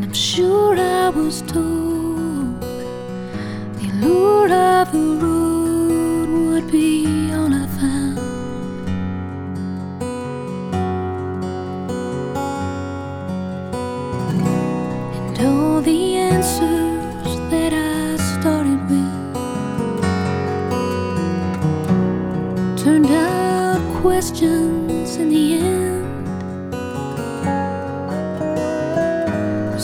I'm sure I was told the allure of the road would be all I found. And all the answers that I started with turned out questions in the end.